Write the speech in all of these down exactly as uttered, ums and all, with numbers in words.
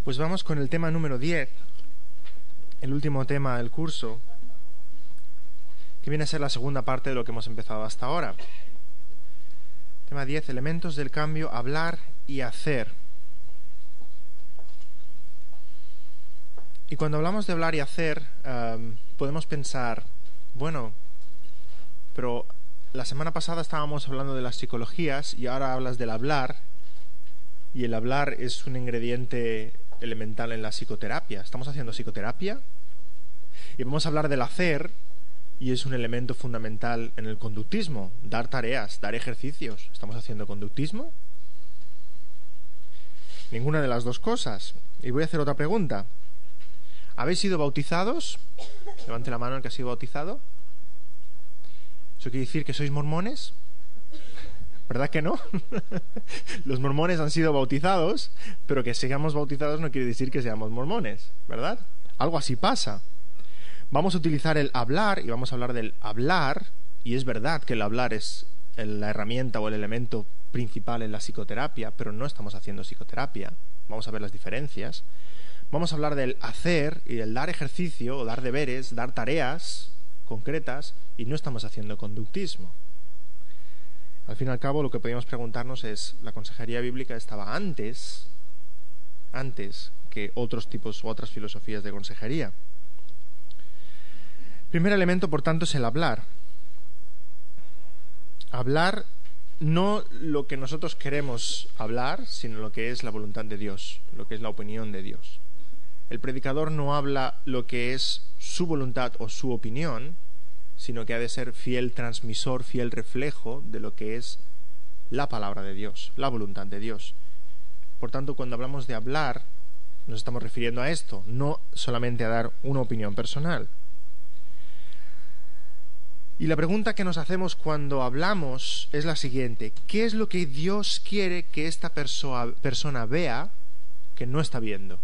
Pues vamos con el tema número diez, el último tema del curso, que viene a ser la segunda parte de lo que hemos empezado hasta ahora. Tema diez, elementos del cambio, hablar y hacer. Y cuando hablamos de hablar y hacer, um, podemos pensar, bueno, pero la semana pasada estábamos hablando de las psicologías y ahora hablas del hablar, y el hablar es un ingrediente elemental en la psicoterapia. ¿Estamos haciendo psicoterapia? Y vamos a hablar del hacer, y es un elemento fundamental en el conductismo, dar tareas, dar ejercicios. ¿Estamos haciendo conductismo? Ninguna de las dos cosas. Y voy a hacer otra pregunta. ¿Habéis sido bautizados? Levante la mano el que ha sido bautizado. ¿Eso quiere decir que sois mormones? ¿Verdad que no? Los mormones han sido bautizados, pero que seamos bautizados no quiere decir que seamos mormones, ¿verdad? Algo así pasa. Vamos a utilizar el hablar y vamos a hablar del hablar, y es verdad que el hablar es la herramienta o el elemento principal en la psicoterapia, pero no estamos haciendo psicoterapia. Vamos a ver las diferencias. Vamos a hablar del hacer y del dar ejercicio o dar deberes, dar tareas concretas, y no estamos haciendo conductismo. Al fin y al cabo, lo que podríamos preguntarnos es, ¿la consejería bíblica estaba antes, antes que otros tipos u otras filosofías de consejería? Primer elemento, por tanto, es el hablar. Hablar no lo que nosotros queremos hablar, sino lo que es la voluntad de Dios, lo que es la opinión de Dios. El predicador no habla lo que es su voluntad o su opinión, sino que ha de ser fiel transmisor, fiel reflejo de lo que es la palabra de Dios, la voluntad de Dios. Por tanto, cuando hablamos de hablar, nos estamos refiriendo a esto, no solamente a dar una opinión personal. Y la pregunta que nos hacemos cuando hablamos es la siguiente: ¿qué es lo que Dios quiere que esta perso- persona vea que no está viendo?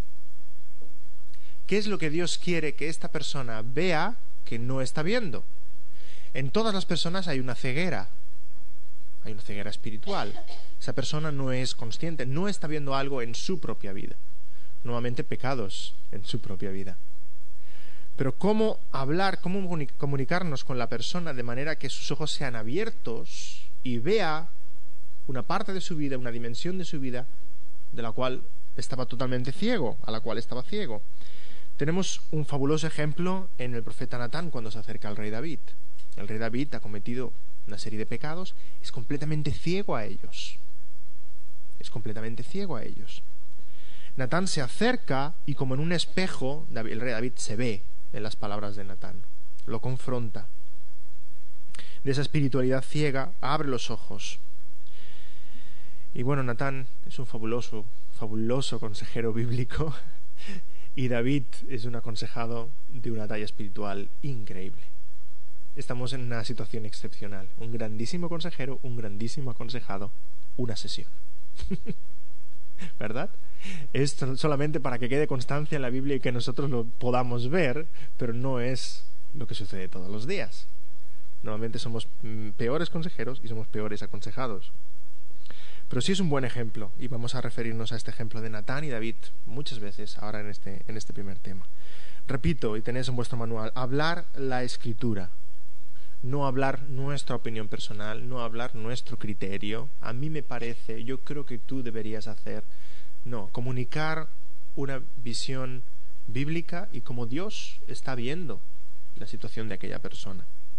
¿Qué es lo que Dios quiere que esta persona vea que no está viendo? En todas las personas hay una ceguera, hay una ceguera espiritual. Esa persona no es consciente, no está viendo algo en su propia vida, nuevamente pecados en su propia vida. Pero cómo hablar, cómo comunicarnos con la persona de manera que sus ojos sean abiertos y vea una parte de su vida, una dimensión de su vida de la cual estaba totalmente ciego, a la cual estaba ciego. Tenemos un fabuloso ejemplo en el profeta Natán cuando se acerca al rey David. El rey David ha cometido una serie de pecados, es completamente ciego a ellos. Es completamente ciego a ellos. Natán se acerca y, como en un espejo, el rey David se ve en las palabras de Natán. Lo confronta. De esa espiritualidad ciega abre los ojos. Y bueno, Natán es un fabuloso, fabuloso consejero bíblico. Y David es un aconsejado de una talla espiritual increíble. Estamos en una situación excepcional. Un grandísimo consejero, un grandísimo aconsejado, una sesión. ¿Verdad? Es solamente para que quede constancia en la Biblia y que nosotros lo podamos ver, pero no es lo que sucede todos los días. Normalmente somos peores consejeros y somos peores aconsejados. Pero sí es un buen ejemplo, y vamos a referirnos a este ejemplo de Natán y David muchas veces ahora en este, en este primer tema. Repito, y tenéis en vuestro manual, hablar la Escritura, no hablar nuestra opinión personal, no hablar nuestro criterio, a mí me parece, yo creo que tú deberías hacer. No, comunicar una visión bíblica y cómo Dios está viendo la situación de aquella persona.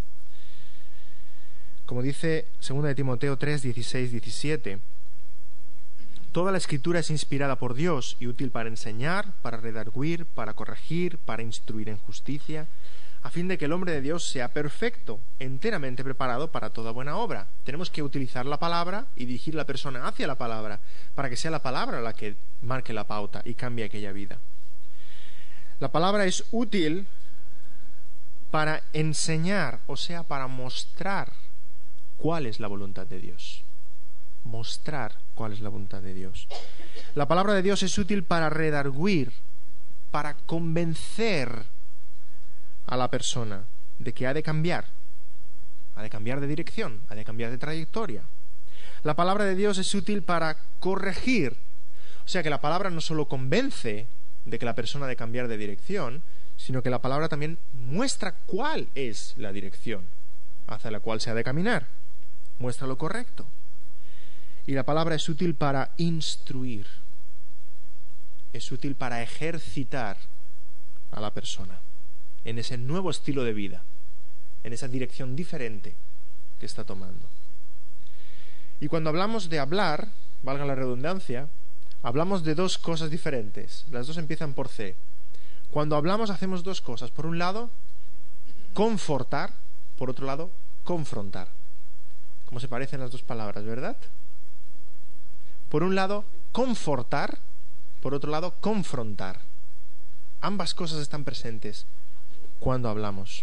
Como dice segunda de Timoteo tres, dieciséis, diecisiete, toda la Escritura es inspirada por Dios y útil para enseñar, para redarguir, para corregir, para instruir en justicia, a fin de que el hombre de Dios sea perfecto, enteramente preparado para toda buena obra. Tenemos que utilizar la palabra y dirigir a la persona hacia la palabra, para que sea la palabra la que marque la pauta y cambie aquella vida. La palabra es útil para enseñar, o sea, para mostrar cuál es la voluntad de Dios. Mostrar cuál es la voluntad de Dios. La palabra de Dios es útil para redarguir, para convencer a la persona de que ha de cambiar, ha de cambiar de dirección, ha de cambiar de trayectoria. La palabra de Dios es útil para corregir, O sea que la palabra no solo convence de que la persona ha de cambiar de dirección, sino que la palabra también muestra cuál es la dirección hacia la cual se ha de caminar. Muestra lo correcto. Y la palabra es útil para instruir. Es útil para ejercitar a la persona en ese nuevo estilo de vida, en esa dirección diferente que está tomando. Y cuando hablamos de hablar, valga la redundancia, hablamos de dos cosas diferentes. Las dos empiezan por C. Cuando hablamos hacemos dos cosas. Por un lado, confortar. Por otro lado, confrontar. ¿Cómo se parecen las dos palabras, verdad? Por un lado, confortar. Por otro lado, confrontar. Ambas cosas están presentes cuando hablamos.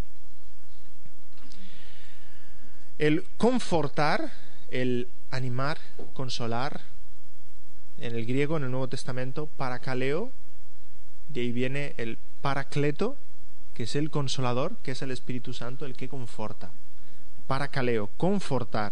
El confortar, el animar, consolar, en el griego, en el Nuevo Testamento, parakaleo, de ahí viene el paracleto, que es el consolador, que es el Espíritu Santo, el que conforta. Parakaleo, confortar.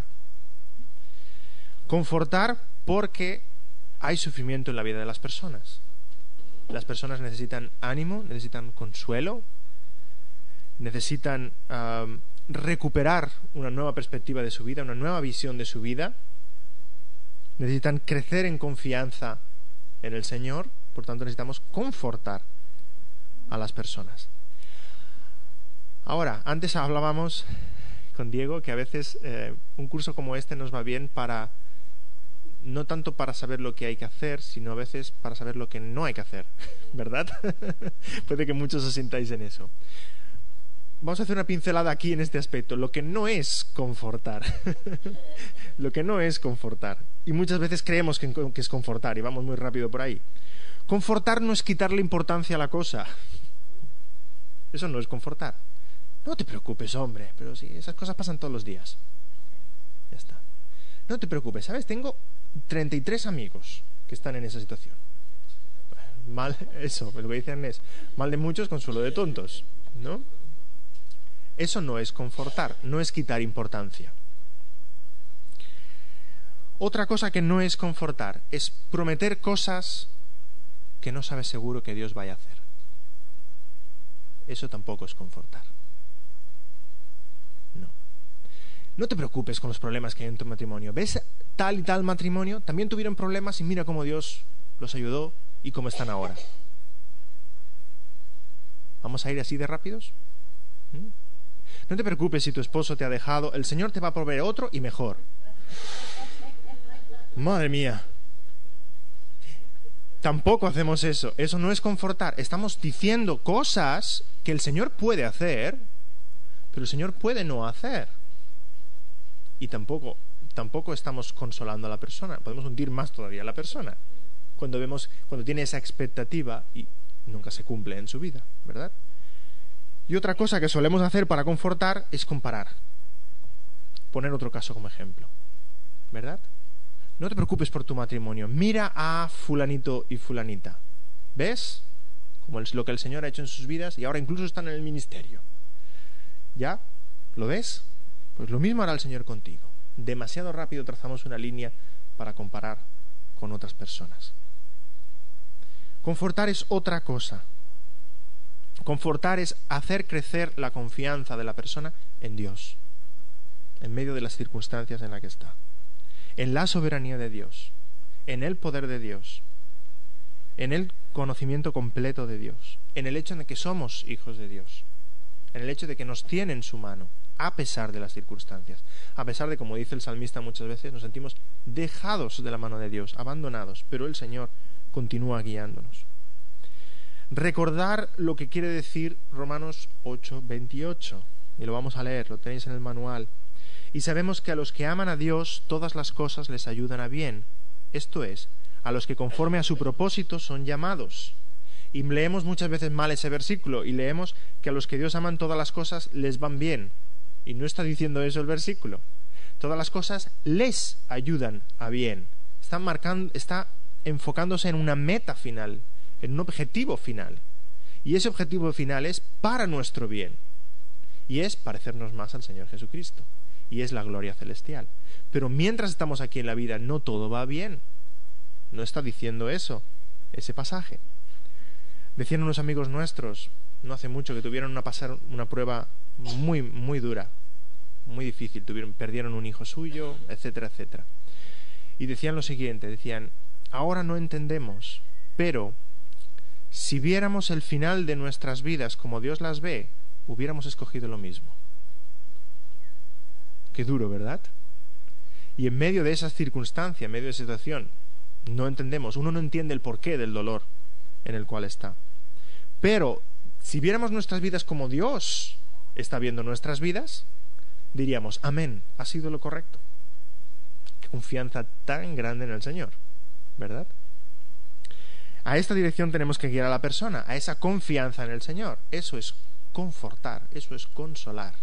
Confortar porque hay sufrimiento en la vida de las personas. Las personas necesitan ánimo, necesitan consuelo, necesitan um, recuperar una nueva perspectiva de su vida, una nueva visión de su vida. Necesitan crecer en confianza en el Señor. Por tanto, necesitamos confortar a las personas. Ahora, antes hablábamos con Diego que a veces eh, un curso como este nos va bien para, no tanto para saber lo que hay que hacer, sino a veces para saber lo que no hay que hacer, ¿verdad? Puede que muchos os sintáis en eso. Vamos a hacer una pincelada aquí en este aspecto. Lo que no es confortar. Lo que no es confortar. Y muchas veces creemos que, que es confortar y vamos muy rápido por ahí. Confortar no es quitarle importancia a la cosa. Eso no es confortar. No te preocupes, hombre, pero sí, esas cosas pasan todos los días. Ya está. No te preocupes, ¿sabes? Tengo treinta y tres amigos que están en esa situación. Mal, eso, lo que dicen es, mal de muchos, consuelo de tontos, ¿no? Eso no es confortar, no es quitar importancia. Otra cosa que no es confortar es prometer cosas que no sabes seguro que Dios vaya a hacer. Eso tampoco es confortar. No. No te preocupes con los problemas que hay en tu matrimonio. ¿Ves tal y tal matrimonio? También tuvieron problemas y mira cómo Dios los ayudó y cómo están ahora. ¿Vamos a ir así de rápidos? ¿Mm? No te preocupes si tu esposo te ha dejado. El Señor te va a proveer otro y mejor. Madre mía. Tampoco hacemos eso. Eso no es confortar. Estamos diciendo cosas que el Señor puede hacer, pero el Señor puede no hacer. Y tampoco, tampoco estamos consolando a la persona. Podemos hundir más todavía a la persona cuando vemos, cuando tiene esa expectativa y nunca se cumple en su vida, ¿verdad? Y otra cosa que solemos hacer para confortar es comparar. Poner otro caso como ejemplo, ¿verdad? No te preocupes por tu matrimonio. Mira a fulanito y fulanita. ¿Ves? Como es lo que el Señor ha hecho en sus vidas y ahora incluso están en el ministerio. ¿Ya? ¿Lo ves? Pues lo mismo hará el Señor contigo. Demasiado rápido trazamos una línea para comparar con otras personas. Confortar es otra cosa. Confortar es hacer crecer la confianza de la persona en Dios, en medio de las circunstancias en las que está, en la soberanía de Dios, en el poder de Dios, en el conocimiento completo de Dios, en el hecho de que somos hijos de Dios, en el hecho de que nos tiene en su mano, a pesar de las circunstancias, a pesar de, como dice el salmista muchas veces, nos sentimos dejados de la mano de Dios, abandonados, pero el Señor continúa guiándonos. Recordar lo que quiere decir Romanos ocho veintiocho, y lo vamos a leer, lo tenéis en el manual. Y sabemos que a los que aman a Dios todas las cosas les ayudan a bien, esto es, a los que conforme a su propósito son llamados. Y leemos muchas veces mal ese versículo y leemos que a los que Dios aman todas las cosas les van bien, y no está diciendo eso el versículo. Todas las cosas les ayudan a bien. Está marcando, está enfocándose en una meta final, en un objetivo final, y ese objetivo final es para nuestro bien, y es parecernos más al Señor Jesucristo, y es la gloria celestial. Pero mientras estamos aquí en la vida no todo va bien, no está diciendo eso, ese pasaje. Decían unos amigos nuestros, no hace mucho, que tuvieron una, pasar, una prueba muy, muy dura, muy difícil, tuvieron, perdieron un hijo suyo, etcétera, etcétera. Y decían lo siguiente, decían, ahora no entendemos, pero si viéramos el final de nuestras vidas como Dios las ve, hubiéramos escogido lo mismo. Qué duro, ¿verdad? Y en medio de esa circunstancia, en medio de esa situación, no entendemos, uno no entiende el porqué del dolor en el cual está. Pero si viéramos nuestras vidas como Dios está viendo nuestras vidas, diríamos, amén, ha sido lo correcto. Qué confianza tan grande en el Señor, ¿verdad? A esta dirección tenemos que guiar a la persona, a esa confianza en el Señor. Eso es confortar, eso es consolar.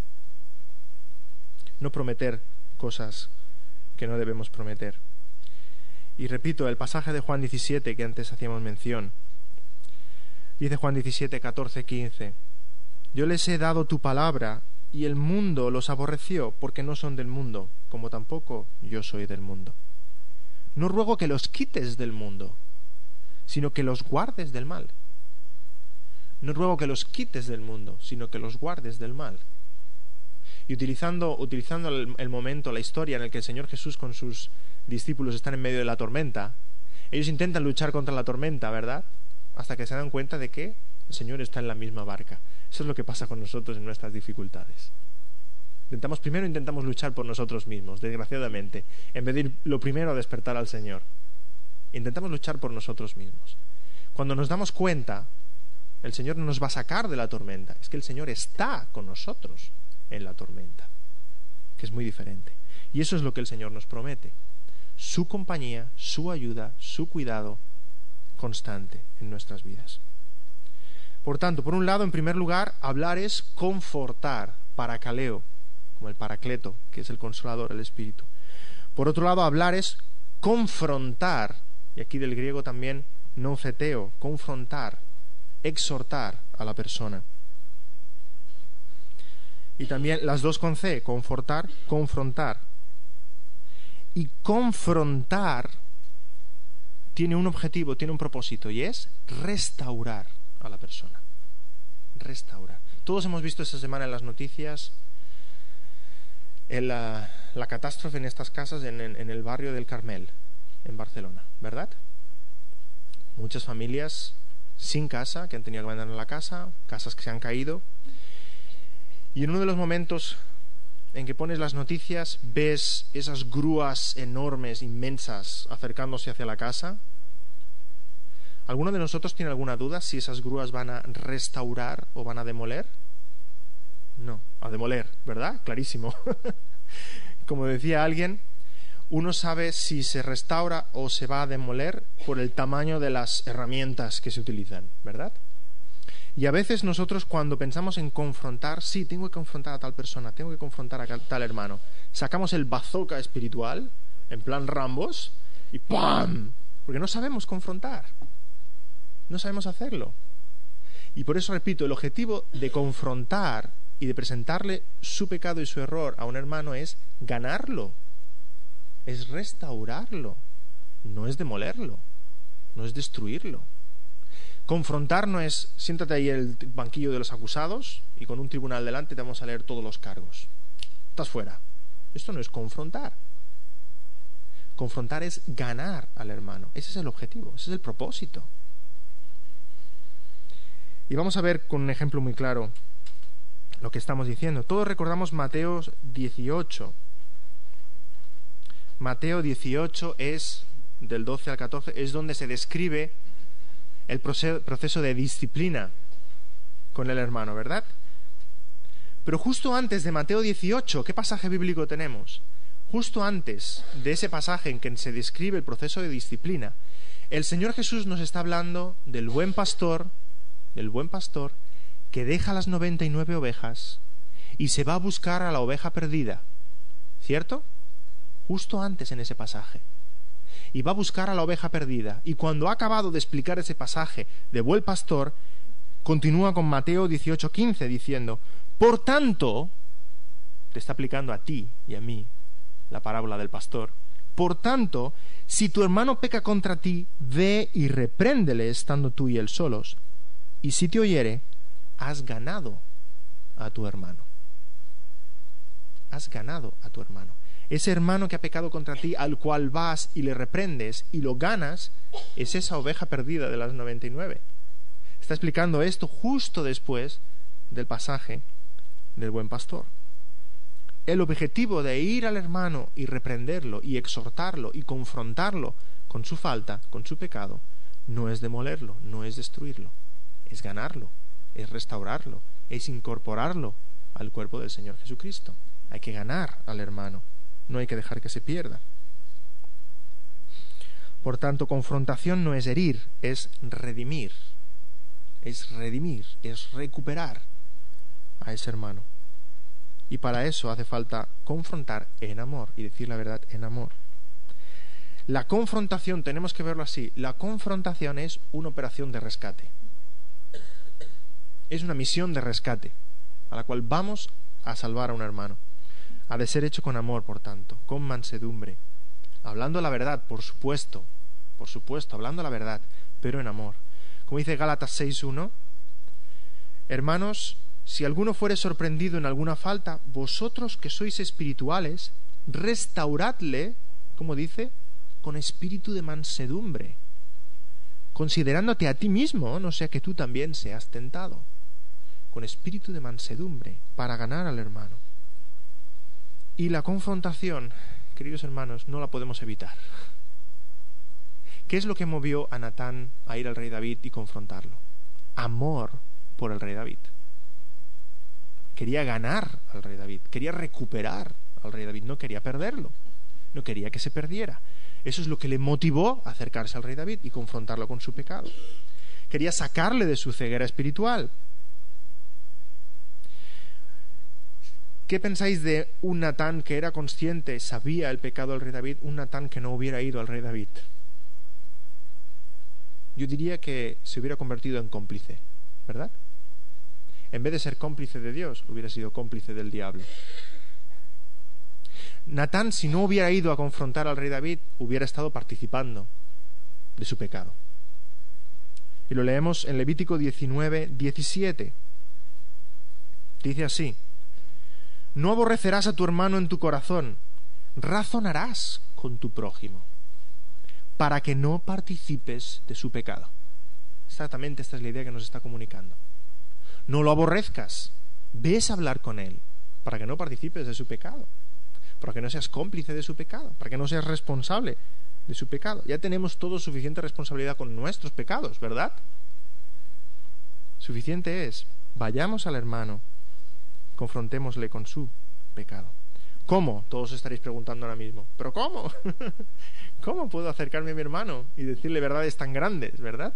No prometer cosas que no debemos prometer. Y repito, el pasaje de Juan diecisiete que antes hacíamos mención. Dice Juan diecisiete, catorce, quince. Yo les he dado tu palabra, y el mundo los aborreció, porque no son del mundo, como tampoco yo soy del mundo. No ruego que los quites del mundo, sino que los guardes del mal. No ruego que los quites del mundo, sino que los guardes del mal. Y utilizando, utilizando el, el momento, la historia en el que el Señor Jesús con sus discípulos están en medio de la tormenta, ellos intentan luchar contra la tormenta, ¿verdad? Hasta que se dan cuenta de que el Señor está en la misma barca. Eso es lo que pasa con nosotros en nuestras dificultades. Intentamos primero intentamos luchar por nosotros mismos, desgraciadamente, en vez de ir lo primero a despertar al Señor. Intentamos luchar por nosotros mismos. Cuando nos damos cuenta, el Señor no nos va a sacar de la tormenta, es que el Señor está con nosotros en la tormenta, que es muy diferente. Y eso es lo que el Señor nos promete: su compañía, su ayuda, su cuidado constante en nuestras vidas. Por tanto, por un lado, en primer lugar, hablar es confortar, paracaleo, como el paracleto, que es el consolador, el Espíritu. Por otro lado, hablar es confrontar, y aquí del griego también nouceteo, confrontar, exhortar a la persona. Y también las dos con C, confortar, confrontar. Y confrontar tiene un objetivo, tiene un propósito, y es restaurar a la persona. Restaurar. Todos hemos visto esta semana en las noticias en la, la catástrofe en estas casas en, en, en el barrio del Carmel, en Barcelona, ¿verdad? Muchas familias sin casa, que han tenido que abandonar la casa, casas que se han caído. Y en uno de los momentos en que pones las noticias, ves esas grúas enormes, inmensas, acercándose hacia la casa. ¿Alguno de nosotros tiene alguna duda si esas grúas van a restaurar o van a demoler? No, a demoler, ¿verdad? Clarísimo. Como decía alguien, uno sabe si se restaura o se va a demoler por el tamaño de las herramientas que se utilizan, ¿verdad? Y a veces nosotros, cuando pensamos en confrontar, sí, tengo que confrontar a tal persona, tengo que confrontar a tal hermano, sacamos el bazooka espiritual, en plan Rambos, y ¡pam! Porque no sabemos confrontar, no sabemos hacerlo. Y por eso repito, el objetivo de confrontar y de presentarle su pecado y su error a un hermano es ganarlo, es restaurarlo, no es demolerlo, no es destruirlo. Confrontar no es siéntate ahí en el banquillo de los acusados y con un tribunal delante te vamos a leer todos los cargos. Estás fuera. Esto no es confrontar. Confrontar es ganar al hermano. Ese es el objetivo, ese es el propósito. Y vamos a ver con un ejemplo muy claro lo que estamos diciendo. Todos recordamos Mateo dieciocho. Mateo dieciocho es, del doce al catorce, es donde se describe el proceso de disciplina con el hermano, ¿verdad? Pero justo antes de Mateo dieciocho, ¿qué pasaje bíblico tenemos? Justo antes de ese pasaje en que se describe el proceso de disciplina, el Señor Jesús nos está hablando del buen pastor, del buen pastor que deja las noventa y nueve ovejas y se va a buscar a la oveja perdida, ¿cierto? Justo antes en ese pasaje. Y va a buscar a la oveja perdida. Y cuando ha acabado de explicar ese pasaje de buen pastor, continúa con Mateo dieciocho quince diciendo: por tanto, te está aplicando a ti y a mí la parábola del pastor, Por tanto, si tu hermano peca contra ti, ve y repréndele estando tú y él solos. Y si te oyere, has ganado a tu hermano. Has ganado a tu hermano. Ese hermano que ha pecado contra ti, al cual vas y le reprendes y lo ganas, es esa oveja perdida de las noventa y nueve. Está explicando esto justo después del pasaje del buen pastor. El objetivo de ir al hermano y reprenderlo y exhortarlo y confrontarlo con su falta, con su pecado, no es demolerlo, no es destruirlo, es ganarlo, es restaurarlo, es incorporarlo al cuerpo del Señor Jesucristo. Hay que ganar al hermano, no hay que dejar que se pierda. Por tanto, confrontación no es herir, es redimir, es redimir, es recuperar a ese hermano. Y para eso hace falta confrontar en amor y decir la verdad en amor. La confrontación, tenemos que verlo así, la confrontación es una operación de rescate. Es una misión de rescate a la cual vamos a salvar a un hermano. Ha de ser hecho con amor, por tanto, con mansedumbre, hablando la verdad, por supuesto, por supuesto, hablando la verdad, pero en amor. Como dice Gálatas seis uno, hermanos, si alguno fuere sorprendido en alguna falta, vosotros que sois espirituales, restauradle, como dice, con espíritu de mansedumbre, considerándote a ti mismo, no sea que tú también seas tentado, con espíritu de mansedumbre, para ganar al hermano. Y la confrontación, queridos hermanos, no la podemos evitar. ¿Qué es lo que movió a Natán a ir al rey David y confrontarlo? Amor por el rey David. Quería ganar al rey David, quería recuperar al rey David, no quería perderlo, no quería que se perdiera. Eso es lo que le motivó a acercarse al rey David y confrontarlo con su pecado. Quería sacarle de su ceguera espiritual. ¿Qué pensáis de un Natán que era consciente, sabía el pecado del rey David, un Natán que no hubiera ido al rey David? Yo diría que se hubiera convertido en cómplice, ¿verdad? En vez de ser cómplice de Dios, hubiera sido cómplice del diablo. Natán, si no hubiera ido a confrontar al rey David, hubiera estado participando de su pecado. Y lo leemos en Levítico diecinueve diecisiete. Dice así: no aborrecerás a tu hermano en tu corazón, razonarás con tu prójimo, para que no participes de su pecado. Exactamente esta es la idea que nos está comunicando. No lo aborrezcas, ves a hablar con él, para que no participes de su pecado, para que no seas cómplice de su pecado, para que no seas responsable de su pecado. Ya tenemos todos suficiente responsabilidad con nuestros pecados, ¿verdad? Suficiente es, vayamos al hermano, confrontémosle con su pecado. ¿Cómo? Todos estaréis preguntando ahora mismo. ¿Pero cómo? ¿Cómo puedo acercarme a mi hermano y decirle verdades tan grandes, verdad?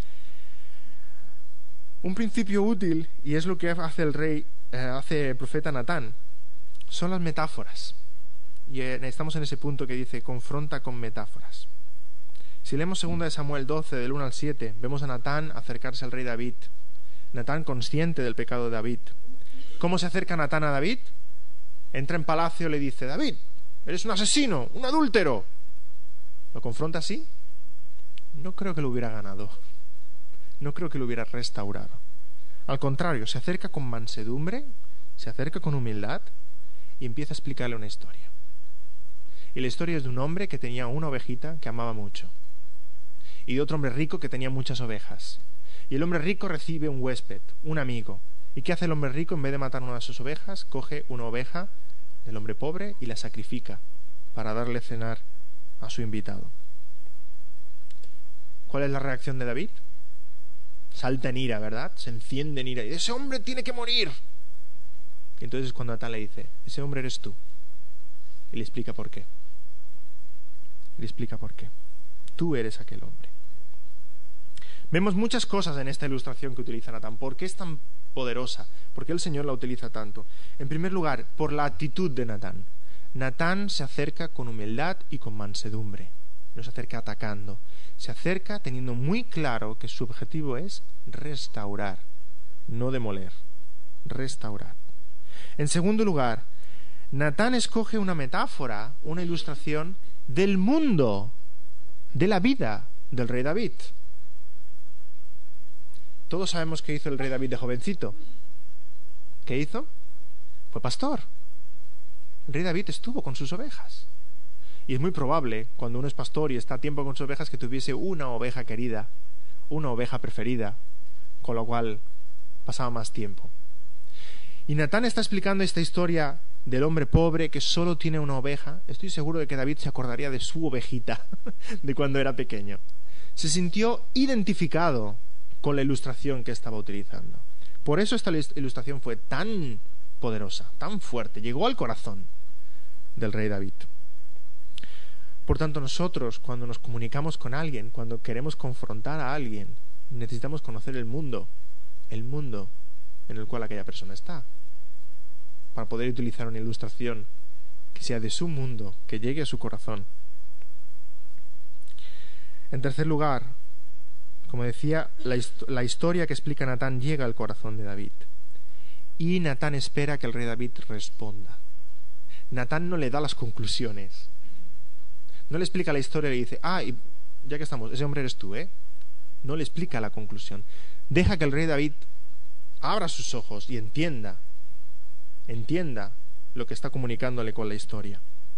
Un principio útil, y es lo que hace el rey, eh, hace el profeta Natán, son las metáforas. Y eh, estamos en ese punto que dice, confronta con metáforas. Si leemos segunda de Samuel doce, del uno al siete, vemos a Natán acercarse al rey David. Natán consciente del pecado de David. ¿Cómo se acerca Natán a David? Entra en palacio y le dice, David, eres un asesino, un adúltero. ¿Lo confronta así? No creo que lo hubiera ganado. No creo que lo hubiera restaurado. Al contrario, se acerca con mansedumbre, se acerca con humildad y empieza a explicarle una historia. Y la historia es de un hombre que tenía una ovejita que amaba mucho, y de otro hombre rico que tenía muchas ovejas. Y el hombre rico recibe un huésped, un amigo. ¿Y qué hace el hombre rico? En vez de matar una de sus ovejas, coge una oveja del hombre pobre y la sacrifica para darle cenar a su invitado. ¿Cuál es la reacción de David? Salta en ira, ¿verdad? Se enciende en ira y dice, ese hombre tiene que morir. Y entonces cuando Natán le dice, ese hombre eres tú, y le explica por qué. Le explica por qué. Tú eres aquel hombre. Vemos muchas cosas en esta ilustración que utiliza Natán. ¿Por qué es tan poderosa? ¿Por qué el Señor la utiliza tanto? En primer lugar, por la actitud de Natán. Natán se acerca con humildad y con mansedumbre. No se acerca atacando. Se acerca teniendo muy claro que su objetivo es restaurar, no demoler. Restaurar. En segundo lugar, Natán escoge una metáfora, una ilustración del mundo, de la vida del rey David. Todos sabemos qué hizo el rey David de jovencito. ¿Qué hizo? Fue pastor. El rey David estuvo con sus ovejas. Y es muy probable, cuando uno es pastor y está a tiempo con sus ovejas, que tuviese una oveja querida, una oveja preferida, con lo cual pasaba más tiempo. Y Natán está explicando esta historia del hombre pobre que solo tiene una oveja. Estoy seguro de que David se acordaría de su ovejita de cuando era pequeño. Se sintió identificado con la ilustración que estaba utilizando. Por eso esta ilustración fue tan poderosa, tan fuerte, llegó al corazón del rey David. Por tanto, nosotros, cuando nos comunicamos con alguien, cuando queremos confrontar a alguien, necesitamos conocer el mundo, el mundo en el cual aquella persona está, para poder utilizar una ilustración que sea de su mundo, que llegue a su corazón. En tercer lugar, como decía, la, hist- la historia que explica Natán llega al corazón de David. Y Natán espera que el rey David responda. Natán no le da las conclusiones. No le explica la historia y le dice, ah, y ya que estamos, ese hombre eres tú, ¿eh? No le explica la conclusión. Deja que el rey David abra sus ojos y entienda, entienda lo que está comunicándole con la historia.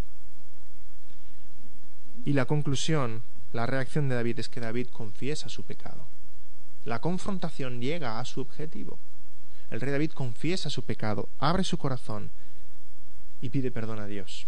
Y la conclusión, la reacción de David es que David confiesa su pecado. La confrontación llega a su objetivo. El rey David confiesa su pecado, abre su corazón y pide perdón a Dios.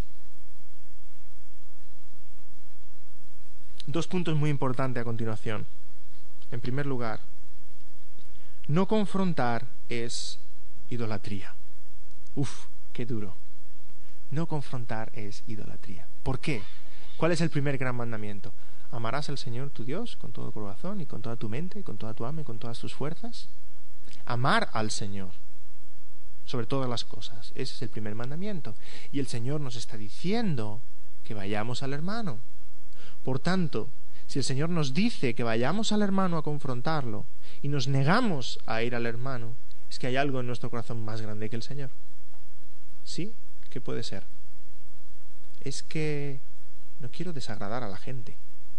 Dos puntos muy importantes a continuación. En primer lugar, no confrontar es idolatría. Uf, qué duro. No confrontar es idolatría. ¿Por qué? ¿Cuál es el primer gran mandamiento? ¿Amarás al Señor tu Dios con todo tu corazón y con toda tu mente, y con toda tu alma y con todas tus fuerzas? Amar al Señor sobre todas las cosas. Ese es el primer mandamiento. Y el Señor nos está diciendo que vayamos al hermano. Por tanto, si el Señor nos dice que vayamos al hermano a confrontarlo y nos negamos a ir al hermano, es que hay algo en nuestro corazón más grande que el Señor. ¿Sí? ¿Qué puede ser? Es que no quiero desagradar a la gente.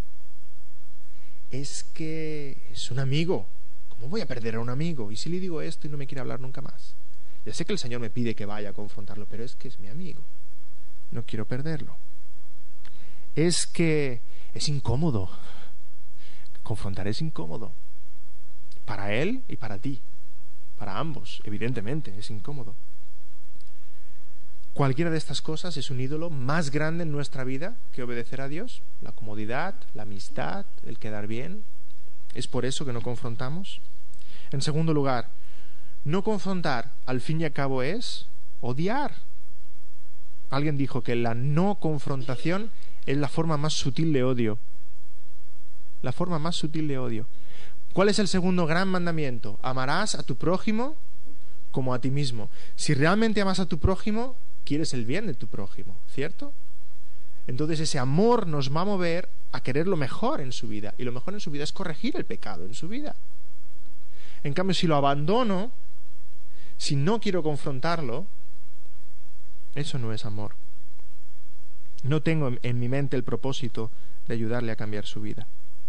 Es que es un amigo. ¿Cómo voy a perder a un amigo? ¿Y si le digo esto y no me quiere hablar nunca más? Ya sé que el Señor me pide que vaya a confrontarlo, pero es que es mi amigo. No quiero perderlo. Es que es incómodo. Confrontar es incómodo. Para él y para ti. Para ambos, evidentemente, es incómodo. Cualquiera de estas cosas es un ídolo más grande en nuestra vida que obedecer a Dios. La comodidad, la amistad, el quedar bien. ¿Es por eso que no confrontamos? En segundo lugar, no confrontar, al fin y al cabo, es odiar. Alguien dijo que la no confrontación es la forma más sutil de odio. La forma más sutil de odio. ¿Cuál es el segundo gran mandamiento? Amarás a tu prójimo como a ti mismo. Si realmente amas a tu prójimo, quieres el bien de tu prójimo, ¿cierto? Entonces ese amor nos va a mover a querer lo mejor en su vida. Y lo mejor en su vida es corregir el pecado en su vida. En cambio, si lo abandono, si no quiero confrontarlo, eso no es amor. No tengo en mi mente el propósito de ayudarle a cambiar su vida.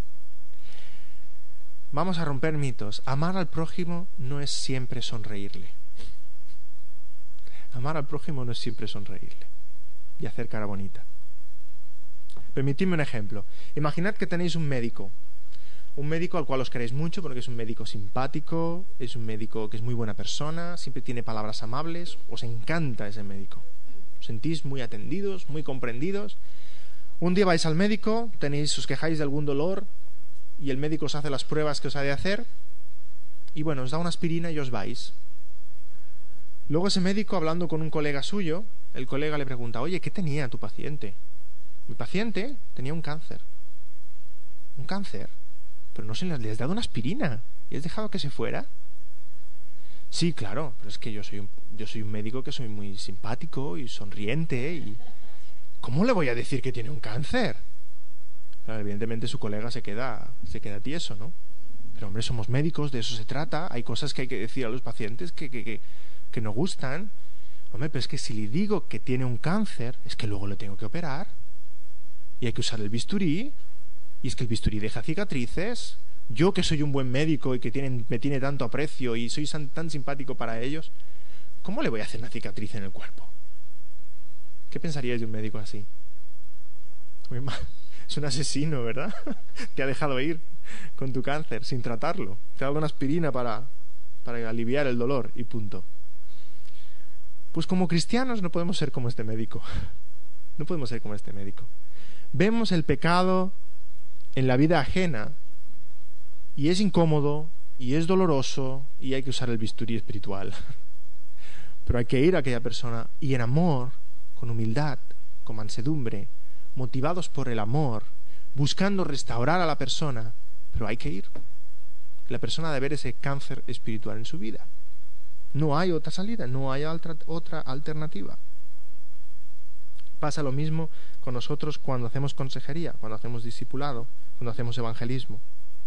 Vamos a romper mitos. Amar al prójimo no es siempre sonreírle. Amar al prójimo no es siempre sonreírle y hacer cara bonita. Permitidme un ejemplo. Imaginad que tenéis un médico. Un médico al cual os queréis mucho porque es un médico simpático, es un médico que es muy buena persona, siempre tiene palabras amables, os encanta ese médico. Os sentís muy atendidos, muy comprendidos. Un día vais al médico, tenéis, os quejáis de algún dolor y el médico os hace las pruebas que os ha de hacer y bueno, os da una aspirina y os vais. Luego ese médico, hablando con un colega suyo, el colega le pregunta, oye, ¿qué tenía tu paciente? Mi paciente tenía un cáncer. ¿Un cáncer? Pero no se le has dado una aspirina y has dejado que se fuera. Sí, claro, pero es que yo soy un, yo soy un médico que soy muy simpático y sonriente y ¿cómo le voy a decir que tiene un cáncer? Claro, evidentemente su colega se queda, se queda tieso, ¿no? Pero hombre, somos médicos, de eso se trata. Hay cosas que hay que decir a los pacientes que, que, que, que no gustan. Hombre, pero es que si le digo que tiene un cáncer, es que luego le tengo que operar. y hay que usar el bisturí, y es que el bisturí deja cicatrices. Yo, que soy un buen médico y que tienen, me tiene tanto aprecio y soy tan, tan simpático para ellos, ¿cómo le voy a hacer una cicatriz en el cuerpo? ¿Qué pensaríais de un médico así? Muy mal. Es un asesino, ¿verdad? Te ha dejado ir con tu cáncer sin tratarlo. Te ha dado una aspirina para, para aliviar el dolor y punto. Pues como cristianos no podemos ser como este médico. No podemos ser como este médico. Vemos el pecado en la vida ajena y es incómodo y es doloroso y hay que usar el bisturí espiritual. Pero hay que ir a aquella persona y en amor, con humildad, con mansedumbre, motivados por el amor, buscando restaurar a la persona, pero hay que ir. La persona debe ver ese cáncer espiritual en su vida. No hay otra salida, no hay otra, otra alternativa. Pasa lo mismo con nosotros cuando hacemos consejería, cuando hacemos discipulado, cuando hacemos evangelismo.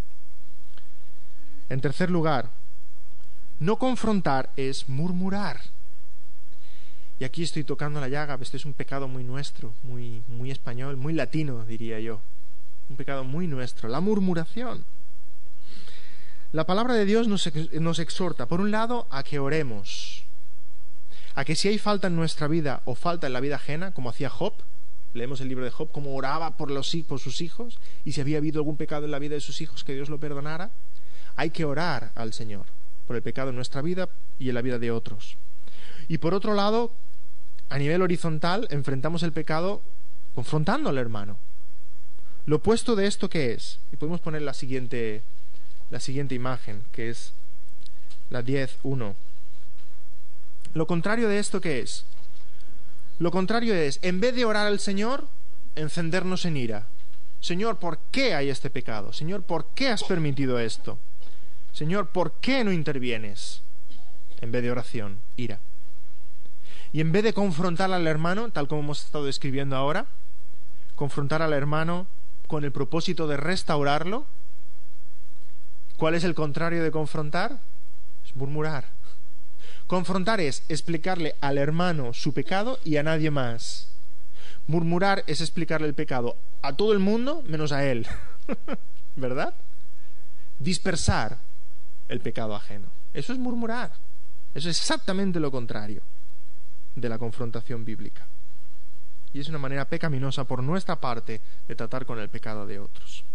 En tercer lugar, no confrontar es murmurar. Y aquí estoy tocando la llaga, este es un pecado muy nuestro, muy, muy español, muy latino, diría yo. Un pecado muy nuestro, la murmuración. La palabra de Dios nos, nos exhorta, por un lado, a que oremos, a que si hay falta en nuestra vida o falta en la vida ajena, como hacía Job, leemos el libro de Job, cómo oraba por, los, por sus hijos, y si había habido algún pecado en la vida de sus hijos, que Dios lo perdonara. Hay que orar al Señor por el pecado en nuestra vida y en la vida de otros. Y por otro lado, a nivel horizontal, enfrentamos el pecado confrontando al hermano. Lo opuesto de esto, ¿qué es? Y podemos poner la siguiente, la siguiente imagen, que es la diez uno. Lo contrario de esto, ¿qué es? Lo contrario es, en vez de orar al Señor, encendernos en ira. Señor, ¿por qué hay este pecado? Señor, ¿por qué has permitido esto? Señor, ¿por qué no intervienes? En vez de oración, ira. Y en vez de confrontar al hermano, tal como hemos estado describiendo ahora, confrontar al hermano con el propósito de restaurarlo, ¿cuál es el contrario de confrontar? Es murmurar. Confrontar es explicarle al hermano su pecado y a nadie más. Murmurar es explicarle el pecado a todo el mundo menos a él. ¿Verdad? Dispersar el pecado ajeno. Eso es murmurar. Eso es exactamente lo contrario de la confrontación bíblica. Y es una manera pecaminosa por nuestra parte de tratar con el pecado de otros.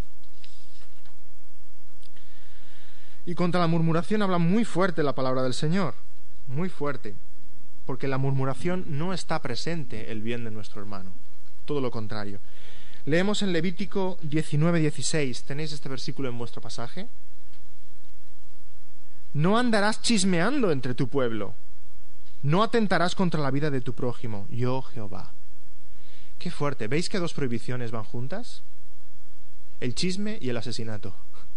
Y contra la murmuración habla muy fuerte la palabra del Señor. Muy fuerte. Porque en la murmuración no está presente el bien de nuestro hermano. Todo lo contrario. Leemos en Levítico diecinueve dieciséis. ¿Tenéis este versículo en vuestro pasaje? No andarás chismeando entre tu pueblo. No atentarás contra la vida de tu prójimo. Yo, Jehová. Qué fuerte. ¿Veis que dos prohibiciones van juntas? El chisme y el asesinato.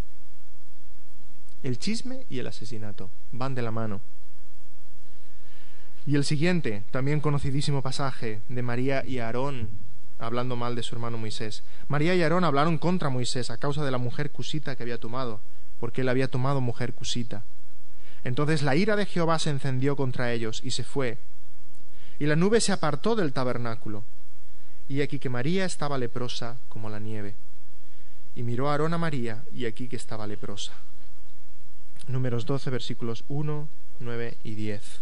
El chisme y el asesinato van de la mano. Y el siguiente, también conocidísimo pasaje de María y Aarón, hablando mal de su hermano Moisés. María y Aarón hablaron contra Moisés a causa de la mujer cusita que había tomado, porque él había tomado mujer cusita. Entonces la ira de Jehová se encendió contra ellos y se fue. Y la nube se apartó del tabernáculo. Y aquí que María estaba leprosa como la nieve. Y miró a Aarón a María, y aquí que estaba leprosa. Números doce, versículos uno, nueve y diez.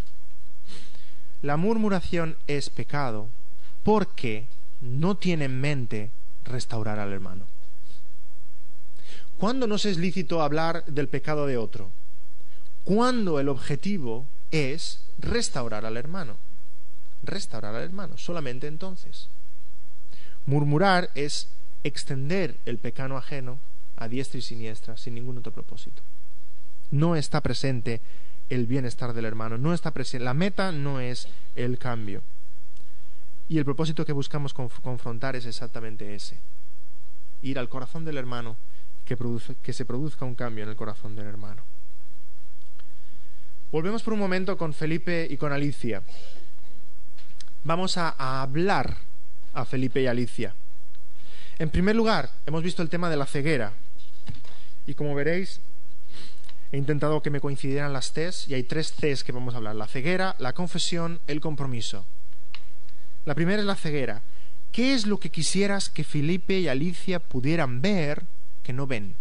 La murmuración es pecado porque no tiene en mente restaurar al hermano. ¿Cuándo nos es lícito hablar del pecado de otro? Cuando el objetivo es restaurar al hermano. Restaurar al hermano, solamente entonces. Murmurar es extender el pecado ajeno a diestra y siniestra, sin ningún otro propósito. No está presente el bienestar del hermano, no está presente, la meta no es el cambio. Y el propósito que buscamos conf- confrontar es exactamente ese. Ir al corazón del hermano, que, produce, que se produzca un cambio en el corazón del hermano. Volvemos por un momento con Felipe y con Alicia. Vamos a, a hablar a Felipe y Alicia. En primer lugar, hemos visto el tema de la ceguera. Y como veréis, he intentado que me coincidieran las Cs, y hay tres Cs que vamos a hablar: la ceguera, la confesión, el compromiso. La primera es la ceguera. ¿qué es lo que quisieras que Felipe y Alicia pudieran ver que no ven?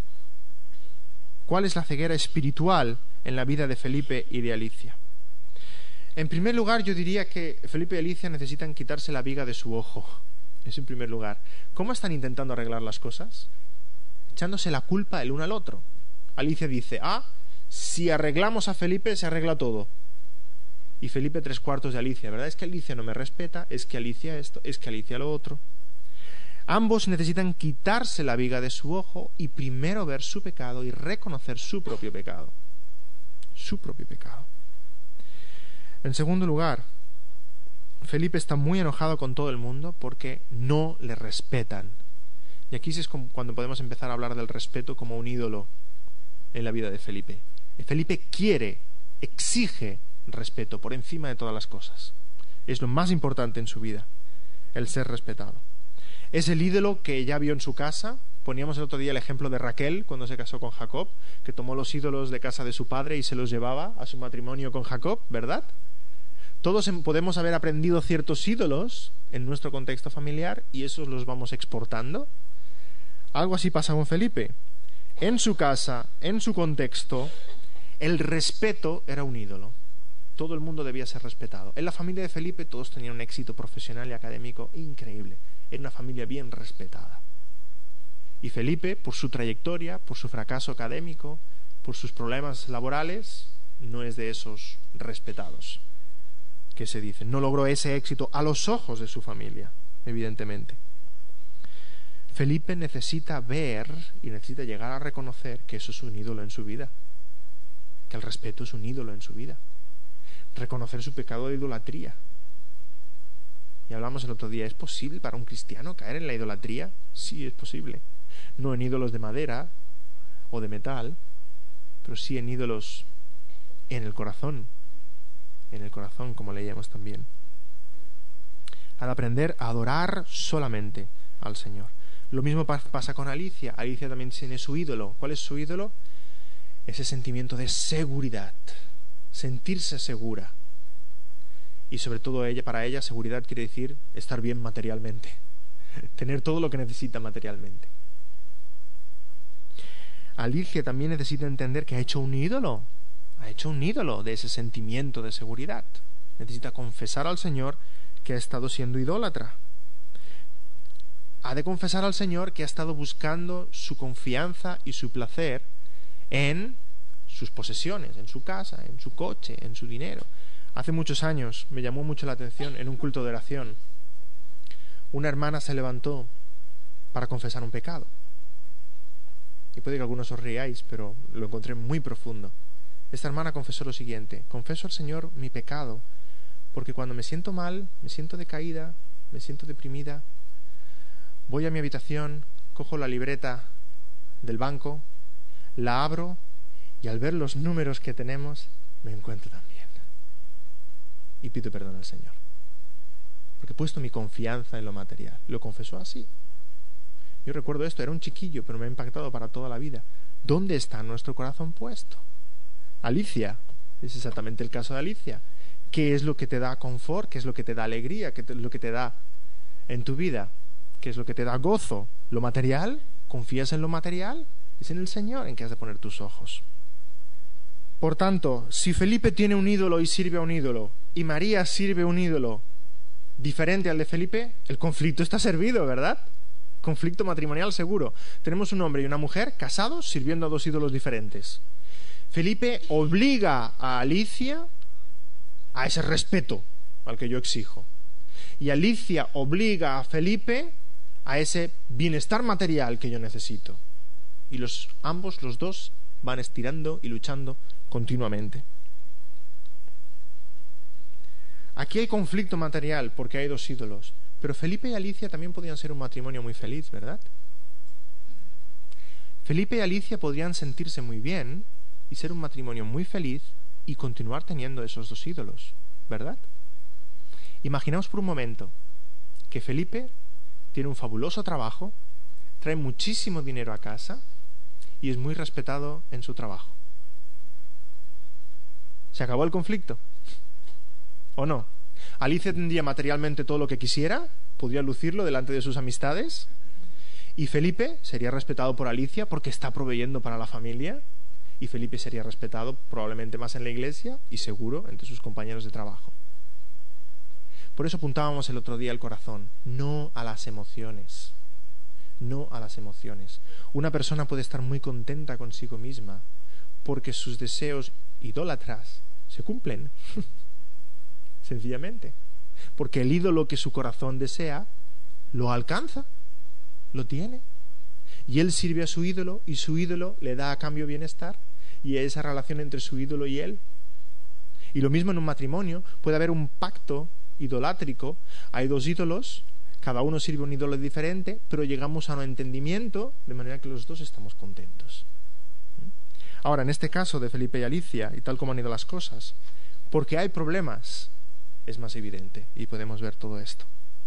¿Cuál es la ceguera espiritual en la vida de Felipe y de Alicia? En primer lugar, yo diría que Felipe y Alicia necesitan quitarse la viga de su ojo. Es en primer lugar. ¿Cómo están intentando arreglar las cosas? Echándose la culpa el uno al otro. Alicia dice, ah, si arreglamos a Felipe se arregla todo. Y Felipe tres cuartos de Alicia, ¿verdad? Es que Alicia no me respeta, es que Alicia esto, es que Alicia lo otro. Ambos necesitan quitarse la viga de su ojo y primero ver su pecado y reconocer su propio pecado. Su propio pecado. En segundo lugar, Felipe está muy enojado con todo el mundo porque no le respetan. Y aquí es cuando podemos empezar a hablar del respeto como un ídolo en la vida de Felipe. Felipe quiere, exige respeto por encima de todas las cosas. Es lo más importante en su vida, el ser respetado. Es el ídolo que ya vio en su casa. Poníamos el otro día el ejemplo de Raquel cuando se casó con Jacob, que tomó los ídolos de casa de su padre y se los llevaba a su matrimonio con Jacob, ¿verdad? Todos podemos haber aprendido ciertos ídolos en nuestro contexto familiar y esos los vamos exportando. Algo así pasa con Felipe. En su casa, en su contexto, el respeto era un ídolo. Todo el mundo debía ser respetado. En la familia de Felipe todos tenían un éxito profesional y académico increíble. Era una familia bien respetada. Y Felipe, por su trayectoria, por su fracaso académico, por sus problemas laborales, no es de esos respetados que se dice. No logró ese éxito a los ojos de su familia, evidentemente. Felipe necesita ver y necesita llegar a reconocer que eso es un ídolo en su vida, que el respeto es un ídolo en su vida. Reconocer su pecado de idolatría. Y hablamos el otro día, ¿es posible para un cristiano caer en la idolatría? Sí, es posible. No en ídolos de madera o de metal, pero sí en ídolos en el corazón. En el corazón, como leíamos también. Al aprender a adorar solamente al Señor. Lo mismo pasa con Alicia. Alicia también tiene su ídolo. ¿Cuál es su ídolo? Ese sentimiento de seguridad. Sentirse segura. Y sobre todo ella, para ella, seguridad quiere decir estar bien materialmente. Tener todo lo que necesita materialmente. Alicia también necesita entender que ha hecho un ídolo. Ha hecho un ídolo de ese sentimiento de seguridad. Necesita confesar al Señor que ha estado siendo idólatra. Ha de confesar al Señor que ha estado buscando su confianza y su placer en sus posesiones, en su casa, en su coche, en su dinero. Hace muchos años me llamó mucho la atención en un culto de oración. Una hermana se levantó para confesar un pecado. Y puede que algunos os riáis, pero lo encontré muy profundo. Esta hermana confesó lo siguiente: confeso al Señor mi pecado, porque cuando me siento mal, me siento decaída, me siento deprimida, voy a mi habitación, cojo la libreta del banco, la abro y al ver los números que tenemos, me encuentro tan bien. Y pido perdón al Señor, porque he puesto mi confianza en lo material. Lo confesó así. Yo recuerdo esto, era un chiquillo, pero me ha impactado para toda la vida. ¿Dónde está nuestro corazón puesto? Alicia, es exactamente el caso de Alicia. ¿Qué es lo que te da confort? ¿Qué es lo que te da alegría? ¿Qué es lo que te da en tu vida? ¿Qué es lo que te da gozo? ¿Lo material? ¿Confías en lo material? Es en el Señor en que has de poner tus ojos. Por tanto, si Felipe tiene un ídolo y sirve a un ídolo, y María sirve a un ídolo diferente al de Felipe, el conflicto está servido, ¿verdad? Conflicto matrimonial seguro. Tenemos un hombre y una mujer casados sirviendo a dos ídolos diferentes. Felipe obliga a Alicia a ese respeto al que yo exijo. Y Alicia obliga a Felipe a ese bienestar material que yo necesito. Y los ambos, los dos, van estirando y luchando continuamente. Aquí hay conflicto material porque hay dos ídolos. Pero Felipe y Alicia también podían ser un matrimonio muy feliz, ¿verdad? Felipe y Alicia podrían sentirse muy bien y ser un matrimonio muy feliz y continuar teniendo esos dos ídolos, ¿verdad? Imaginaos por un momento que Felipe tiene un fabuloso trabajo, trae muchísimo dinero a casa y es muy respetado en su trabajo. ¿Se acabó el conflicto? ¿O no? Alicia tendría materialmente todo lo que quisiera, podría lucirlo delante de sus amistades, y Felipe sería respetado por Alicia porque está proveyendo para la familia, y Felipe sería respetado probablemente más en la iglesia y seguro entre sus compañeros de trabajo. Por eso apuntábamos el otro día al corazón, no a las emociones, no a las emociones. Una persona puede estar muy contenta consigo misma porque sus deseos idólatras se cumplen, sencillamente, porque el ídolo que su corazón desea lo alcanza, lo tiene, y él sirve a su ídolo y su ídolo le da a cambio bienestar, y esa relación entre su ídolo y él. Y lo mismo en un matrimonio, puede haber un pacto idolátrico, hay dos ídolos, cada uno sirve a un ídolo diferente, pero llegamos a un entendimiento de manera que los dos estamos contentos. Ahora, en este caso de Felipe y Alicia, y tal como han ido las cosas, porque hay problemas, es más evidente, y podemos ver todo esto.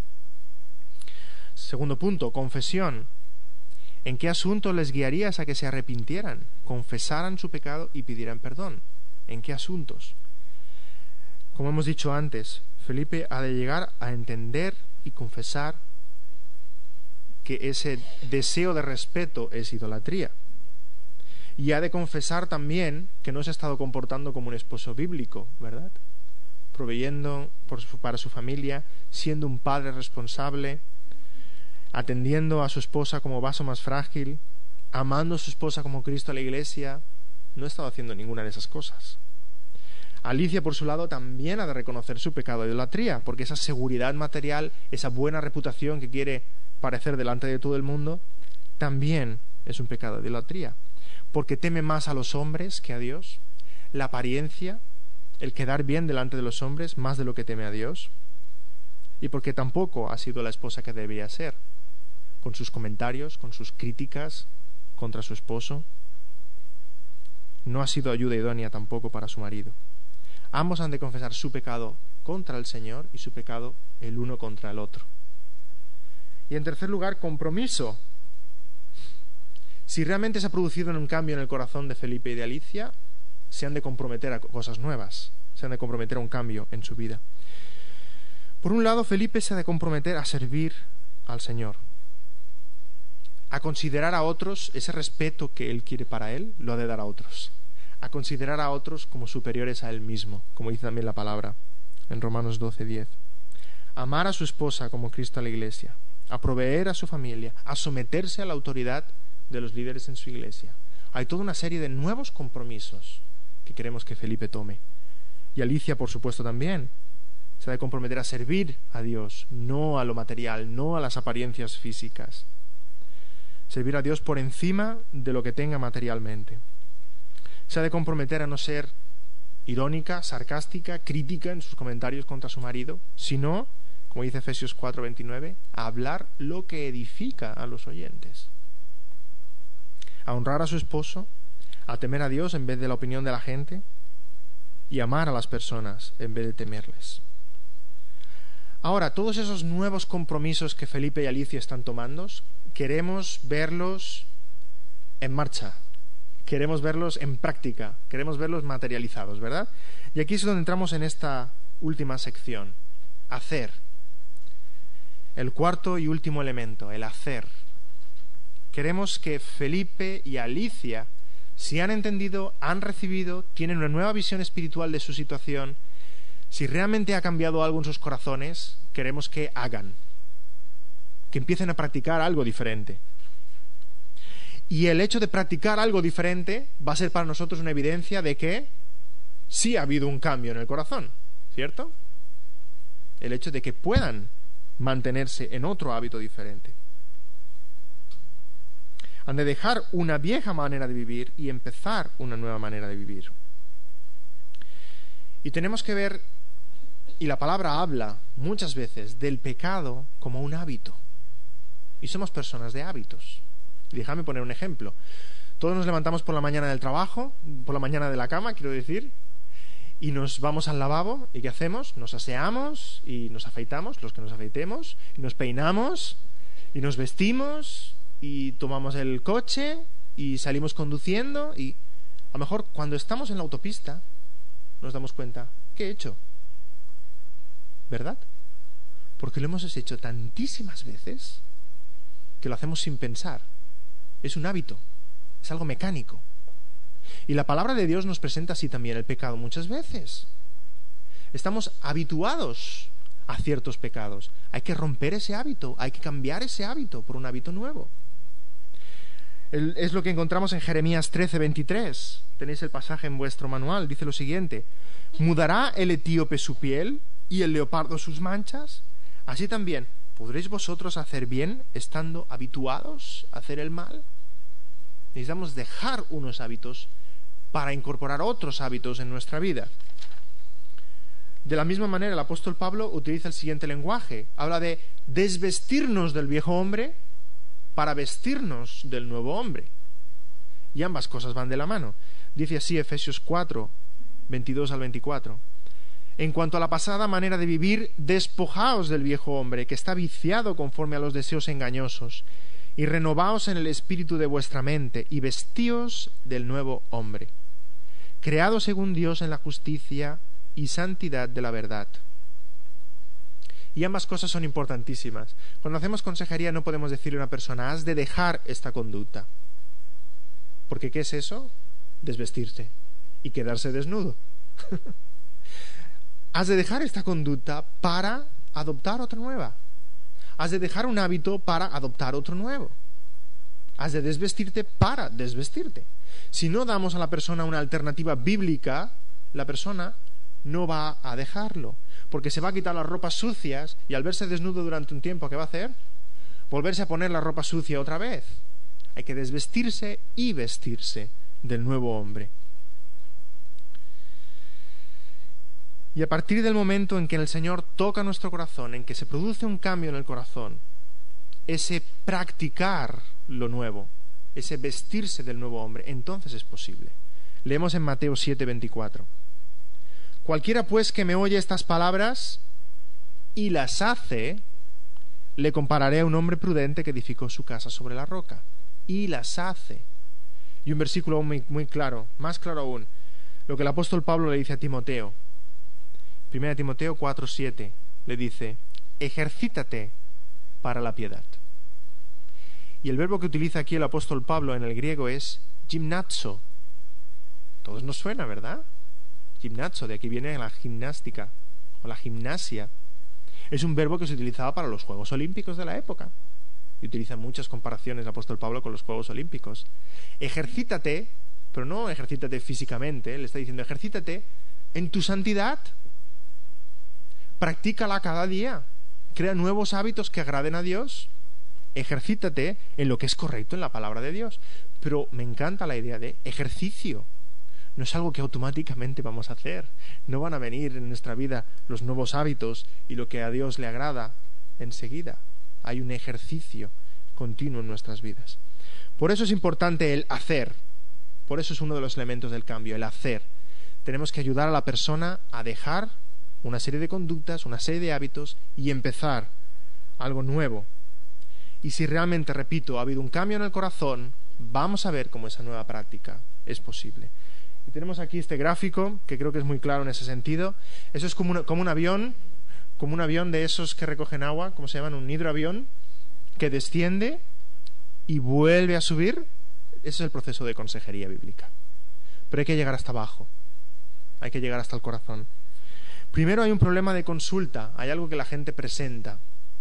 Segundo punto, confesión. ¿En qué asunto les guiarías a que se arrepintieran, confesaran su pecado y pidieran perdón? ¿En qué asuntos? Como hemos dicho antes, Felipe ha de llegar a entender y confesar que ese deseo de respeto es idolatría. Y ha de confesar también que no se ha estado comportando como un esposo bíblico, ¿verdad? Proveyendo por su, para su familia, siendo un padre responsable, atendiendo a su esposa como vaso más frágil, amando a su esposa como Cristo a la iglesia. No ha estado haciendo ninguna de esas cosas. Alicia, por su lado, también ha de reconocer su pecado de idolatría, porque esa seguridad material, esa buena reputación que quiere parecer delante de todo el mundo, también es un pecado de idolatría, porque teme más a los hombres que a Dios, la apariencia, el quedar bien delante de los hombres, más de lo que teme a Dios, y porque tampoco ha sido la esposa que debería ser, con sus comentarios, con sus críticas contra su esposo. No ha sido ayuda idónea tampoco para su marido. Ambos han de confesar su pecado contra el Señor y su pecado el uno contra el otro. Y en tercer lugar, compromiso. Si realmente se ha producido un cambio en el corazón de Felipe y de Alicia, se han de comprometer a cosas nuevas, se han de comprometer a un cambio en su vida. Por un lado, Felipe se ha de comprometer a servir al Señor, a considerar a otros ese respeto que Él quiere para Él, lo ha de dar a otros, a considerar a otros como superiores a Él mismo, como dice también la palabra en Romanos doce diez. Amar a su esposa como Cristo a la iglesia, a proveer a su familia, a someterse a la autoridad de los líderes en su iglesia. Hay toda una serie de nuevos compromisos que queremos que Felipe tome. Y Alicia, por supuesto, también se ha de comprometer a servir a Dios, no a lo material, no a las apariencias físicas. Servir a Dios por encima de lo que tenga materialmente. Se ha de comprometer a no ser irónica, sarcástica, crítica en sus comentarios contra su marido, sino, como dice Efesios cuatro veintinueve, a hablar lo que edifica a los oyentes. A honrar a su esposo, a temer a Dios en vez de la opinión de la gente, y amar a las personas en vez de temerles. Ahora, todos esos nuevos compromisos que Felipe y Alicia están tomando, queremos verlos en marcha, queremos verlos en práctica, queremos verlos materializados, ¿verdad? Y aquí es donde entramos en esta última sección, hacer. El cuarto y último elemento, el hacer. Queremos que Felipe y Alicia, si han entendido, han recibido, tienen una nueva visión espiritual de su situación, si realmente ha cambiado algo en sus corazones, queremos que hagan, que empiecen a practicar algo diferente. Y el hecho de practicar algo diferente va a ser para nosotros una evidencia de que sí ha habido un cambio en el corazón, ¿cierto? El hecho de que puedan mantenerse en otro hábito diferente. Han de dejar una vieja manera de vivir y empezar una nueva manera de vivir. Y tenemos que ver, y la palabra habla muchas veces del pecado como un hábito. Y somos personas de hábitos. Y déjame poner un ejemplo. Todos nos levantamos por la mañana del trabajo, por la mañana de la cama, quiero decir, y nos vamos al lavabo, ¿y qué hacemos? Nos aseamos y nos afeitamos, los que nos afeitemos, y nos peinamos, y nos vestimos, y tomamos el coche, y salimos conduciendo, y a lo mejor cuando estamos en la autopista nos damos cuenta, ¿qué he hecho? ¿Verdad? Porque lo hemos hecho tantísimas veces que lo hacemos sin pensar. Es un hábito, es algo mecánico. Y la palabra de Dios nos presenta así también el pecado muchas veces. Estamos habituados a ciertos pecados. Hay que romper ese hábito, hay que cambiar ese hábito por un hábito nuevo. El, es lo que encontramos en Jeremías trece, veintitrés. Tenéis el pasaje en vuestro manual. Dice lo siguiente: ¿mudará el etíope su piel y el leopardo sus manchas? Así también, ¿podréis vosotros hacer bien estando habituados a hacer el mal? Necesitamos dejar unos hábitos para incorporar otros hábitos en nuestra vida. De la misma manera, el apóstol Pablo utiliza el siguiente lenguaje. Habla de desvestirnos del viejo hombre para vestirnos del nuevo hombre. Y ambas cosas van de la mano. Dice así Efesios cuatro, veintidós al veinticuatro. En cuanto a la pasada manera de vivir, despojaos del viejo hombre, que está viciado conforme a los deseos engañosos, y renovaos en el espíritu de vuestra mente, y vestíos del nuevo hombre, creado según Dios en la justicia y santidad de la verdad. Y ambas cosas son importantísimas. Cuando hacemos consejería no podemos decirle a una persona: has de dejar esta conducta. Porque ¿qué es eso? Desvestirse y quedarse desnudo. Has de dejar esta conducta para adoptar otra nueva. Has de dejar un hábito para adoptar otro nuevo. Has de desvestirte para desvestirte. Si no damos a la persona una alternativa bíblica, la persona no va a dejarlo, porque se va a quitar las ropas sucias y al verse desnudo durante un tiempo, ¿qué va a hacer? Volverse a poner la ropa sucia otra vez. Hay que desvestirse y vestirse del nuevo hombre. Y a partir del momento en que el Señor toca nuestro corazón, en que se produce un cambio en el corazón, ese practicar lo nuevo, ese vestirse del nuevo hombre, entonces es posible. Leemos en Mateo siete, veinticuatro. Cualquiera pues que me oye estas palabras y las hace, le compararé a un hombre prudente que edificó su casa sobre la roca. Y las hace. Y un versículo muy, muy claro, más claro aún, lo que el apóstol Pablo le dice a Timoteo. Primera Timoteo cuatro, siete, le dice: ejercítate para la piedad. Y el verbo que utiliza aquí el apóstol Pablo en el griego es gimnazo. Todos nos suena, ¿verdad? Gimnazo, de aquí viene la gimnástica o la gimnasia. Es un verbo que se utilizaba para los Juegos Olímpicos de la época. Y utiliza muchas comparaciones el apóstol Pablo con los Juegos Olímpicos. Ejercítate, pero no ejercítate físicamente, le está diciendo ejercítate en tu santidad. Practícala cada día. Crea nuevos hábitos que agraden a Dios. Ejercítate en lo que es correcto en la palabra de Dios. Pero me encanta la idea de ejercicio. No es algo que automáticamente vamos a hacer. No van a venir en nuestra vida los nuevos hábitos y lo que a Dios le agrada enseguida. Hay un ejercicio continuo en nuestras vidas. Por eso es importante el hacer. Por eso es uno de los elementos del cambio, el hacer. Tenemos que ayudar a la persona a dejar una serie de conductas, una serie de hábitos y empezar algo nuevo. Y si realmente, repito, ha habido un cambio en el corazón, vamos a ver cómo esa nueva práctica es posible. Y tenemos aquí este gráfico que creo que es muy claro en ese sentido. Eso es como, una, como un avión, como un avión de esos que recogen agua, ¿cómo se llaman? Un hidroavión, que desciende y vuelve a subir. Ese es el proceso de consejería bíblica. Pero hay que llegar hasta abajo, hay que llegar hasta el corazón. Primero hay un problema de consulta, hay algo que la gente presenta.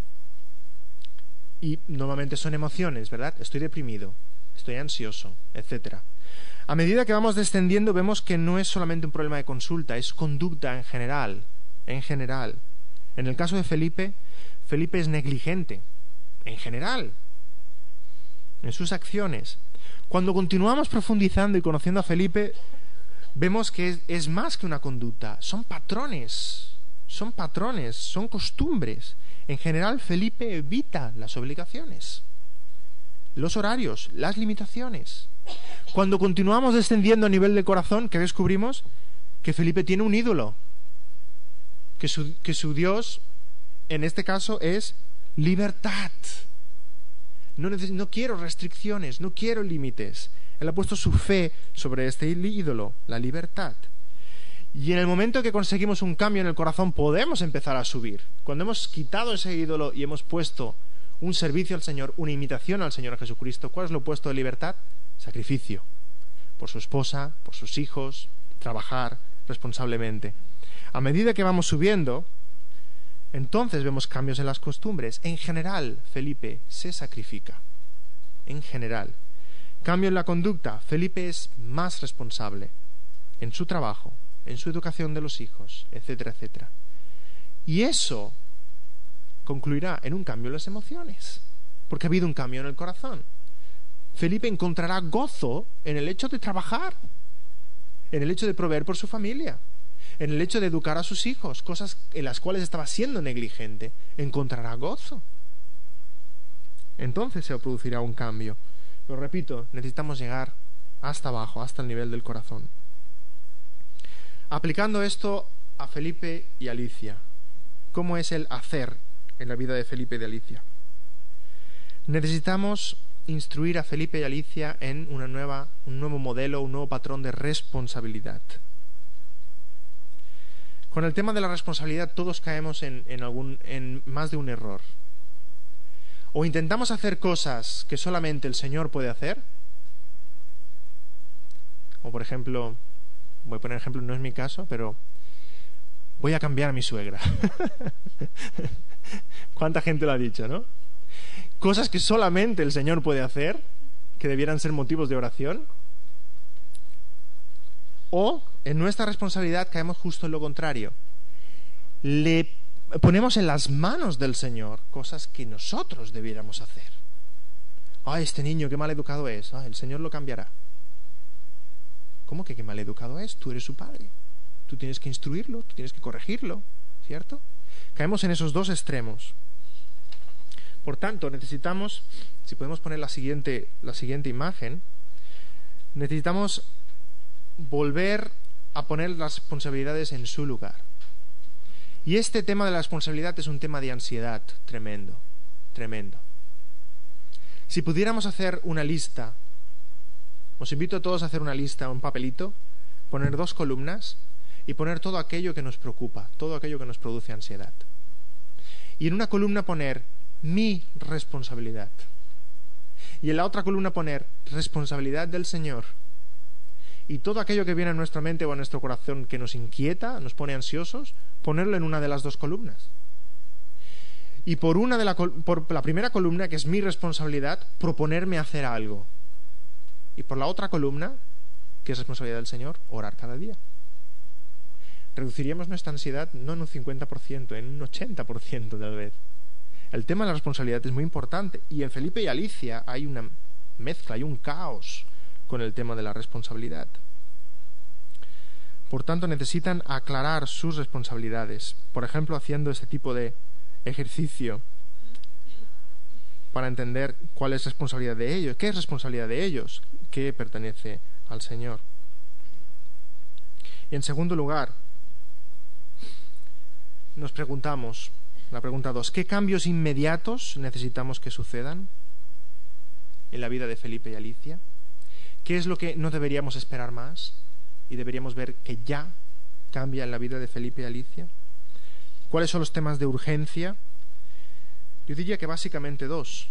Y normalmente son emociones, ¿verdad? Estoy deprimido, estoy ansioso, etcétera. A medida que vamos descendiendo vemos que no es solamente un problema de consulta, es conducta en general, en general. En el caso de Felipe, Felipe es negligente, en general, en sus acciones. Cuando continuamos profundizando y conociendo a Felipe, vemos que es, es más que una conducta, son patrones, son patrones, son costumbres. En general, Felipe evita las obligaciones, los horarios, las limitaciones. Cuando continuamos descendiendo a nivel de corazón, ¿qué descubrimos? Que Felipe tiene un ídolo, que su, que su Dios, en este caso, es libertad. No, neces- no quiero restricciones, no quiero límites. Él ha puesto su fe sobre este ídolo, la libertad. Y en el momento que conseguimos un cambio en el corazón, podemos empezar a subir. Cuando hemos quitado ese ídolo y hemos puesto un servicio al Señor, una imitación al Señor Jesucristo, ¿cuál es lo opuesto de libertad? Sacrificio. Por su esposa, por sus hijos, trabajar responsablemente. A medida que vamos subiendo, entonces vemos cambios en las costumbres. En general, Felipe se sacrifica. En general. Cambio en la conducta. Felipe es más responsable en su trabajo, en su educación de los hijos, etcétera, etcétera. Y eso concluirá en un cambio en las emociones, porque ha habido un cambio en el corazón. Felipe encontrará gozo en el hecho de trabajar, en el hecho de proveer por su familia, en el hecho de educar a sus hijos, cosas en las cuales estaba siendo negligente. Encontrará gozo. Entonces se producirá un cambio. Pero repito, necesitamos llegar hasta abajo, hasta el nivel del corazón. Aplicando esto a Felipe y Alicia, ¿cómo es el hacer en la vida de Felipe y de Alicia? Necesitamos instruir a Felipe y Alicia en una nueva, un nuevo modelo, un nuevo patrón de responsabilidad. Con el tema de la responsabilidad todos caemos en, en, algún, en más de un error. O intentamos hacer cosas que solamente el Señor puede hacer, o por ejemplo, voy a poner ejemplo, no es mi caso, pero voy a cambiar a mi suegra. ¿Cuánta gente lo ha dicho, no? Cosas que solamente el Señor puede hacer, que debieran ser motivos de oración. O en nuestra responsabilidad caemos justo en lo contrario. Le ponemos en las manos del Señor cosas que nosotros debiéramos hacer. ¡Ay, este niño qué mal educado es! ¡Ay, el Señor lo cambiará! ¿Cómo que qué mal educado es? Tú eres su padre. Tú tienes que instruirlo, tú tienes que corregirlo, ¿cierto? Caemos en esos dos extremos. Por tanto, necesitamos, si podemos poner la siguiente, la siguiente imagen, necesitamos volver a poner las responsabilidades en su lugar. Y este tema de la responsabilidad es un tema de ansiedad tremendo, tremendo. Si pudiéramos hacer una lista, os invito a todos a hacer una lista, un papelito, poner dos columnas y poner todo aquello que nos preocupa, todo aquello que nos produce ansiedad. Y en una columna poner mi responsabilidad. Y en la otra columna poner responsabilidad del Señor. Y todo aquello que viene a nuestra mente o a nuestro corazón que nos inquieta, nos pone ansiosos, ponerlo en una de las dos columnas. Y por, una de la, por la primera columna, que es mi responsabilidad, proponerme hacer algo. Y por la otra columna, que es responsabilidad del Señor, orar cada día. Reduciríamos nuestra ansiedad no en un cincuenta por ciento, en un ochenta por ciento tal vez. El tema de la responsabilidad es muy importante. Y en Felipe y Alicia hay una mezcla, hay un caos con el tema de la responsabilidad. Por tanto, necesitan aclarar sus responsabilidades. Por ejemplo, haciendo este tipo de ejercicio para entender cuál es responsabilidad de ellos, qué es responsabilidad de ellos, qué pertenece al Señor. Y en segundo lugar, nos preguntamos, la pregunta dos, ¿qué cambios inmediatos necesitamos que sucedan en la vida de Felipe y Alicia? ¿Qué es lo que no deberíamos esperar más y deberíamos ver que ya cambia en la vida de Felipe y Alicia? ¿Cuáles son los temas de urgencia? Yo diría que básicamente dos.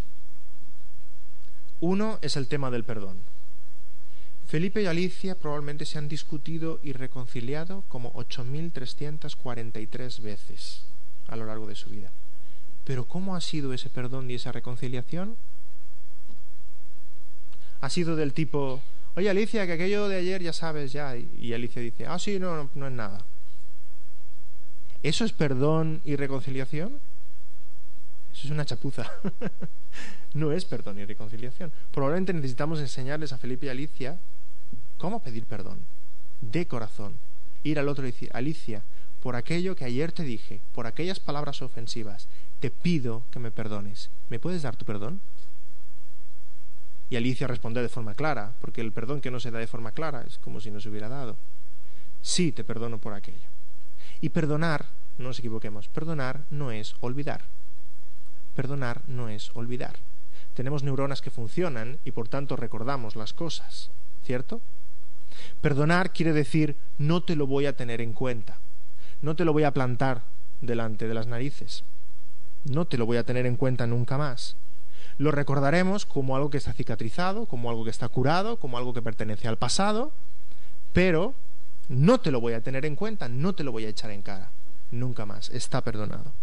Uno es el tema del perdón. Felipe y Alicia probablemente se han discutido y reconciliado como ocho mil trescientas cuarenta y tres veces a lo largo de su vida. Pero ¿cómo ha sido ese perdón y esa reconciliación? Ha sido del tipo, oye Alicia, que aquello de ayer ya sabes ya. Y Alicia dice, ah sí, no, no, no es nada. ¿Eso es perdón y reconciliación? Eso es una chapuza. No es perdón y reconciliación. Probablemente necesitamos enseñarles a Felipe y Alicia cómo pedir perdón, de corazón. Ir al otro y decir, Alicia, por aquello que ayer te dije, por aquellas palabras ofensivas, te pido que me perdones. ¿Me puedes dar tu perdón? Y Alicia responde de forma clara, porque el perdón que no se da de forma clara es como si no se hubiera dado. Sí, te perdono por aquello. Y perdonar, no nos equivoquemos, perdonar no es olvidar. Perdonar no es olvidar. Tenemos neuronas que funcionan y por tanto recordamos las cosas, ¿cierto? Perdonar quiere decir no te lo voy a tener en cuenta, no te lo voy a plantar delante de las narices, no te lo voy a tener en cuenta nunca más. Lo recordaremos como algo que está cicatrizado, como algo que está curado, como algo que pertenece al pasado, pero no te lo voy a tener en cuenta, no te lo voy a echar en cara, nunca más, está perdonado.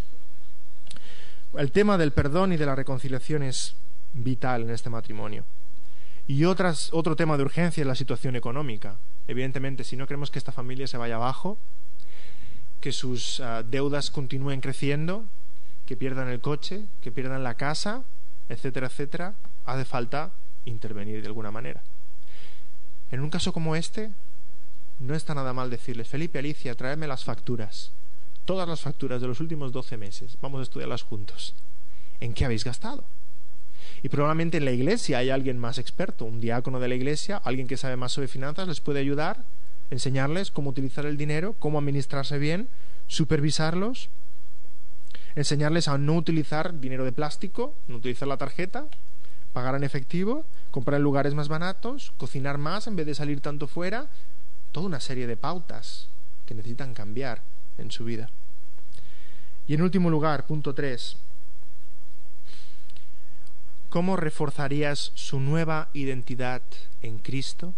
El tema del perdón y de la reconciliación es vital en este matrimonio. Y otras, otro tema de urgencia es la situación económica. Evidentemente, si no queremos que esta familia se vaya abajo, que sus uh, deudas continúen creciendo, que pierdan el coche, que pierdan la casa, etcétera, etcétera, hace falta intervenir de alguna manera. En un caso como este, no está nada mal decirles: Felipe, Alicia, traedme las facturas, todas las facturas de los últimos doce meses, vamos a estudiarlas juntos. ¿En qué habéis gastado? Y probablemente en la iglesia hay alguien más experto, un diácono de la iglesia, alguien que sabe más sobre finanzas, les puede ayudar, enseñarles cómo utilizar el dinero, cómo administrarse bien, supervisarlos, enseñarles a no utilizar dinero de plástico, no utilizar la tarjeta, pagar en efectivo, comprar en lugares más baratos, cocinar más en vez de salir tanto fuera, toda una serie de pautas que necesitan cambiar en su vida. Y en último lugar, punto tres, ¿cómo reforzarías su nueva identidad en Cristo?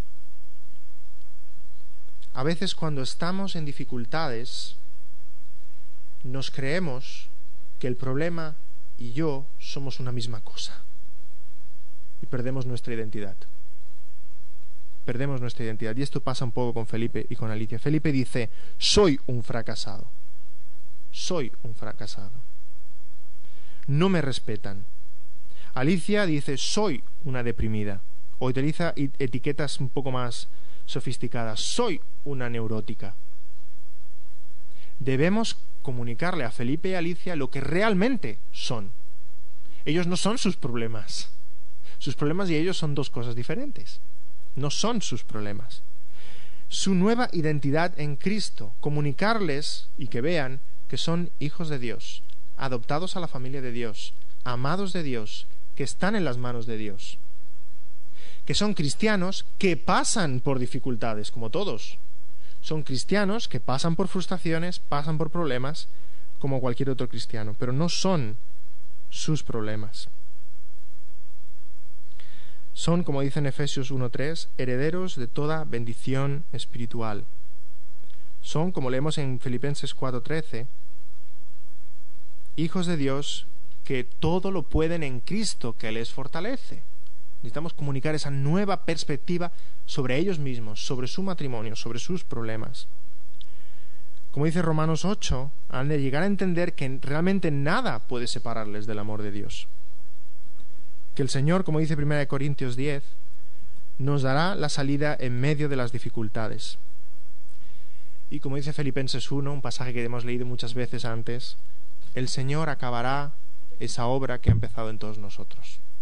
A veces cuando estamos en dificultades, nos creemos que el problema y yo somos una misma cosa y perdemos nuestra identidad. Perdemos nuestra identidad. Y esto pasa un poco con Felipe y con Alicia. Felipe dice: soy un fracasado. Soy un fracasado. No me respetan. Alicia dice: soy una deprimida. O utiliza etiquetas un poco más sofisticadas: soy una neurótica. Debemos comunicarle a Felipe y a Alicia lo que realmente son. Ellos no son sus problemas. Sus problemas y ellos son dos cosas diferentes. No son sus problemas. Su nueva identidad en Cristo. Comunicarles y que vean que son hijos de Dios, adoptados a la familia de Dios, amados de Dios, que están en las manos de Dios, que son cristianos que pasan por dificultades, como todos. Son cristianos que pasan por frustraciones, pasan por problemas, como cualquier otro cristiano, pero no son sus problemas. Son, como dice en Efesios uno tres, herederos de toda bendición espiritual. Son, como leemos en Filipenses cuatro trece, hijos de Dios que todo lo pueden en Cristo que les fortalece. Necesitamos comunicar esa nueva perspectiva sobre ellos mismos, sobre su matrimonio, sobre sus problemas. Como dice Romanos ocho, han de llegar a entender que realmente nada puede separarles del amor de Dios. Que el Señor, como dice primera de Corintios diez, nos dará la salida en medio de las dificultades. Y como dice Filipenses uno, un pasaje que hemos leído muchas veces antes, el Señor acabará esa obra que ha empezado en todos nosotros.